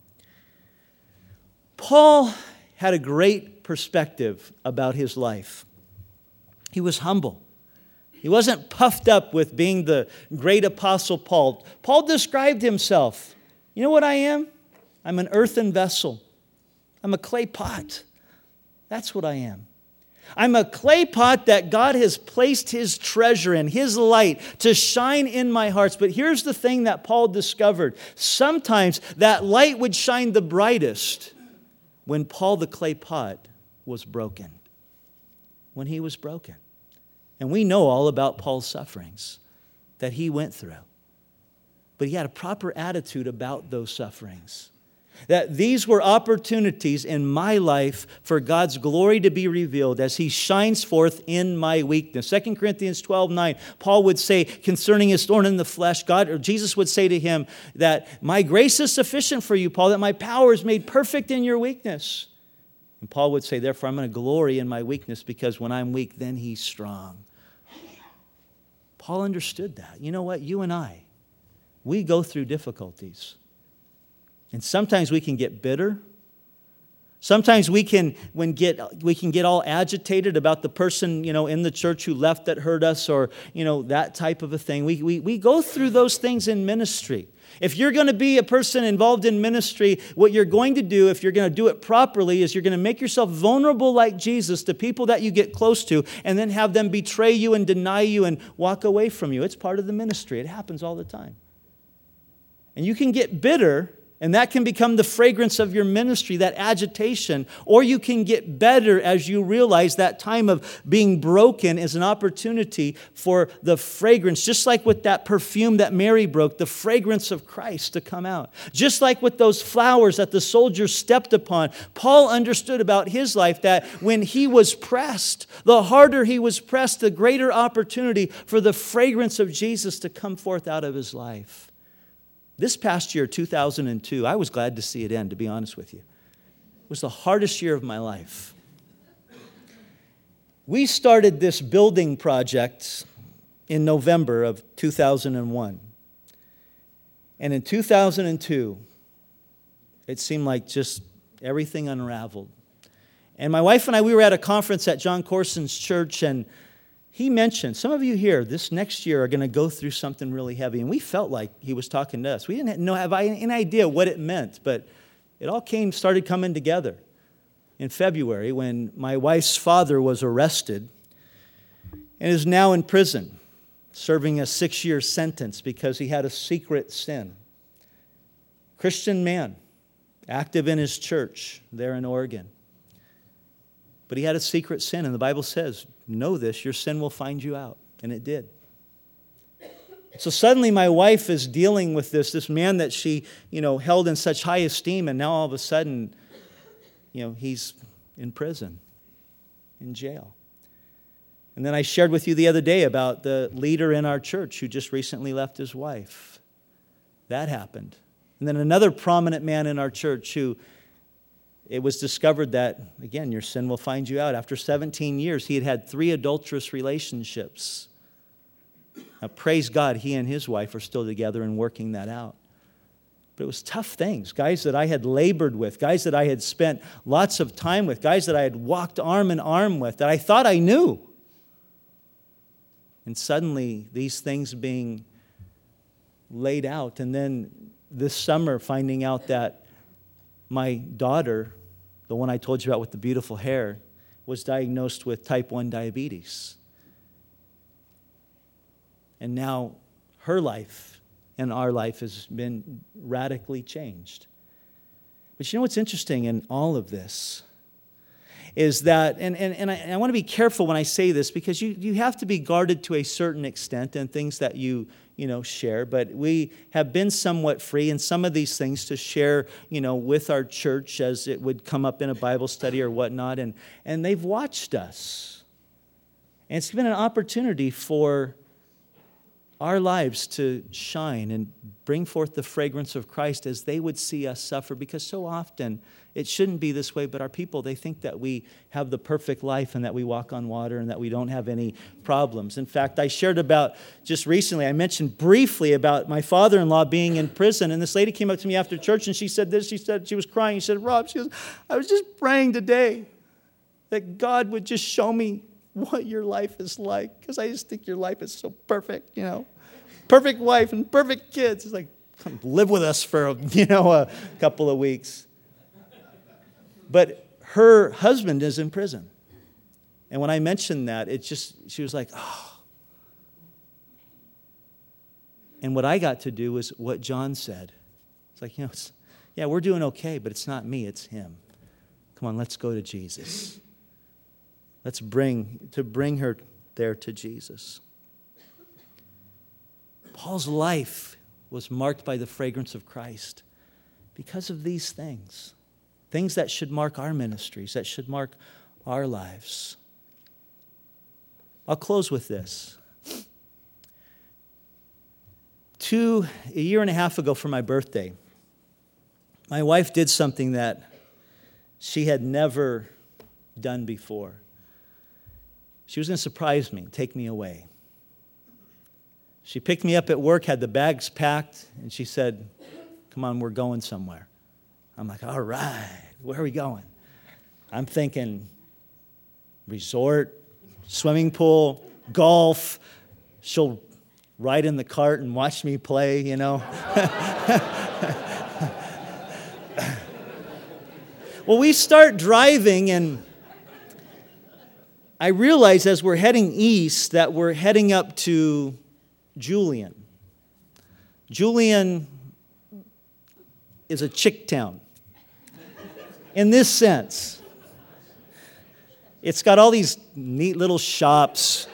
Paul had a great perspective about his life. He was humble. He wasn't puffed up with being the great apostle Paul. Paul described himself. You know what I am? I'm an earthen vessel. I'm a clay pot. That's what I am. I'm a clay pot that God has placed His treasure in, His light to shine in my hearts. But here's the thing that Paul discovered. Sometimes that light would shine the brightest when Paul the clay pot was broken. When he was broken. And we know all about Paul's sufferings that he went through. But he had a proper attitude about those sufferings. That these were opportunities in my life for God's glory to be revealed as He shines forth in my weakness. 2 Corinthians 12:9, Paul would say concerning his thorn in the flesh, Jesus would say to him that my grace is sufficient for you, Paul, that my power is made perfect in your weakness. And Paul would say, therefore, I'm going to glory in my weakness because when I'm weak, then He's strong. Paul understood that. You know what? You and I, we go through difficulties. And sometimes we can get bitter. Sometimes we can get all agitated about the person, in the church who left that hurt us or, that type of a thing. We go through those things in ministry. If you're going to be a person involved in ministry, what you're going to do, if you're going to do it properly, is you're going to make yourself vulnerable like Jesus to people that you get close to and then have them betray you and deny you and walk away from you. It's part of the ministry. It happens all the time. And you can get bitter, and that can become the fragrance of your ministry, that agitation. Or you can get better as you realize that time of being broken is an opportunity for the fragrance, just like with that perfume that Mary broke, the fragrance of Christ to come out. Just like with those flowers that the soldiers stepped upon, Paul understood about his life that when he was pressed, the harder he was pressed, the greater opportunity for the fragrance of Jesus to come forth out of his life. This past year, 2002, I was glad to see it end, to be honest with you. It was the hardest year of my life. We started this building project in November of 2001. And in 2002, it seemed like just everything unraveled. And my wife and I, we were at a conference at John Corson's church, and he mentioned, some of you here this next year are going to go through something really heavy. And we felt like he was talking to us. We didn't have any idea what it meant, but it all started coming together in February when my wife's father was arrested and is now in prison, serving a 6-year sentence because he had a secret sin. Christian man, active in his church there in Oregon. But he had a secret sin, and the Bible says, know this, your sin will find you out. And it did. So suddenly my wife is dealing with this man that she, held in such high esteem, and now all of a sudden, he's in prison, in jail. And then I shared with you the other day about the leader in our church who just recently left his wife. That happened. And then another prominent man in our church who it was discovered that, again, your sin will find you out. After 17 years, he had 3 adulterous relationships. Now, praise God, he and his wife are still together and working that out. But it was tough things. Guys that I had labored with, guys that I had spent lots of time with, guys that I had walked arm in arm with, that I thought I knew. And suddenly, these things being laid out. And then this summer, finding out that my daughter, the one I told you about with the beautiful hair, was diagnosed with type 1 diabetes. And now her life and our life has been radically changed. But you know what's interesting in all of this is that, and I want to be careful when I say this because you have to be guarded to a certain extent in things that you share, but we have been somewhat free in some of these things to share, with our church as it would come up in a Bible study or whatnot, and they've watched us. And it's been an opportunity for our lives to shine and bring forth the fragrance of Christ as they would see us suffer, because so often it shouldn't be this way, but our people, they think that we have the perfect life and that we walk on water and that we don't have any problems. In fact, I shared about, just recently, I mentioned briefly about my father-in-law being in prison, and this lady came up to me after church and she said this, she was crying, she said, Rob, I was just praying today that God would just show me what your life is like, because I just think your life is so perfect, perfect wife and perfect kids. It's like, come live with us for a couple of weeks. But her husband is in prison. And when I mentioned that, she was like, oh. And what I got to do was what John said. It's like, yeah, we're doing okay, but it's not me, it's him. Come on, let's go to Jesus. Let's bring her there to Jesus. Paul's life was marked by the fragrance of Christ because of these things. Things that should mark our ministries, that should mark our lives. I'll close with this. A year and a half ago for my birthday, my wife did something that she had never done before. She was going to surprise me, take me away. She picked me up at work, had the bags packed, and she said, come on, we're going somewhere. I'm like, all right, where are we going? I'm thinking resort, swimming pool, golf. She'll ride in the cart and watch me play, Well, we start driving, and I realize as we're heading east that we're heading up to Julian. Julian is a chick town. In this sense, it's got all these neat little shops.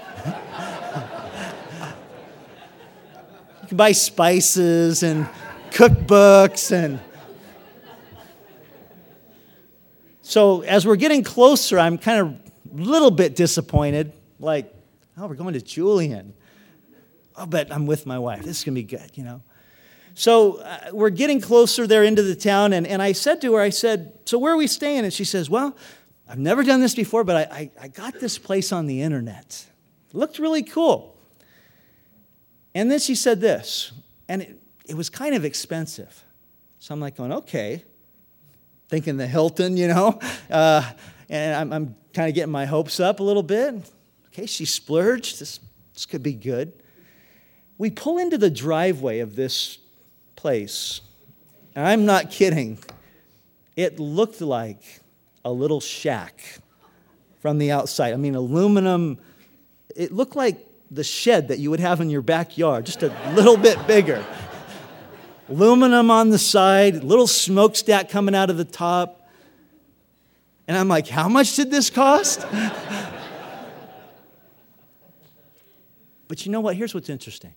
You can buy spices and cookbooks and... So as we're getting closer, I'm kind of a little bit disappointed. Like, oh, we're going to Julian. Oh, but I'm with my wife. This is going to be good, So we're getting closer there into the town, and I said to her, so where are we staying? And she says, well, I've never done this before, but I got this place on the internet. It looked really cool. And then she said this, and it was kind of expensive. So I'm like going, okay. Thinking the Hilton, and I'm kind of getting my hopes up a little bit. Okay, she splurged. This could be good. We pull into the driveway of this place. And I'm not kidding. It looked like a little shack from the outside. I mean, aluminum. It looked like the shed that you would have in your backyard, just a little bit bigger. Aluminum on the side, little smokestack coming out of the top. And I'm like, how much did this cost? But you know what? Here's what's interesting.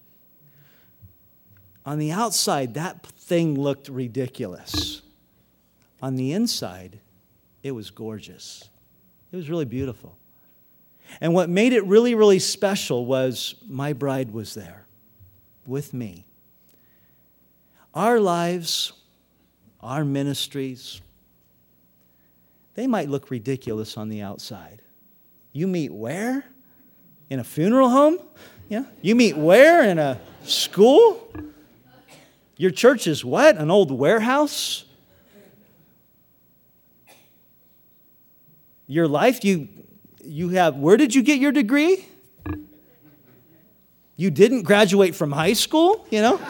On the outside, that thing looked ridiculous. On the inside, it was gorgeous. It was really beautiful. And what made it really, really special was my bride was there with me. Our lives, our ministries, they might look ridiculous on the outside. You meet where? In a funeral home? Yeah. You meet where? In a school? Your church is what? An old warehouse? Your life, you have, where did you get your degree? You didn't graduate from high school,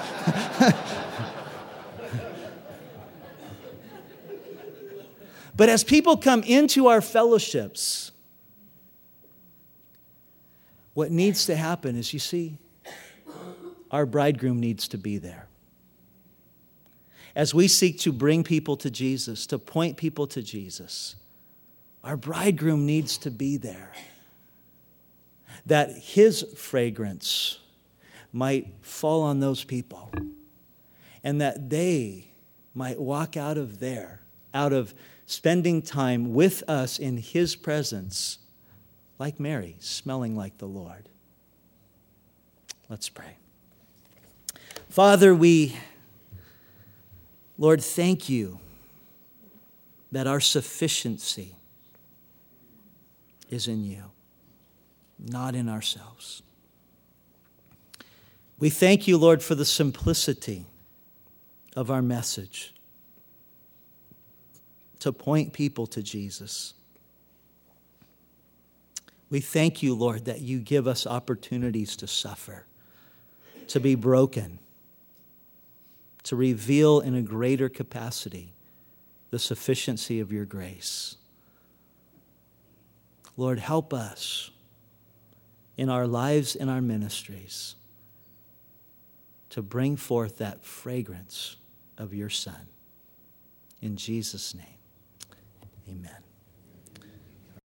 But as people come into our fellowships, what needs to happen is, you see, our bridegroom needs to be there. As we seek to bring people to Jesus, to point people to Jesus, our bridegroom needs to be there. That his fragrance might fall on those people, and that they might walk out of there, out of spending time with us in his presence, like Mary, smelling like the Lord. Let's pray. Father, Lord, thank you that our sufficiency is in you, not in ourselves. We thank you, Lord, for the simplicity of our message, to point people to Jesus. We thank you, Lord, that you give us opportunities to suffer, to be broken, to reveal in a greater capacity the sufficiency of your grace. Lord, help us in our lives, in our ministries, to bring forth that fragrance of your Son. In Jesus' name, amen.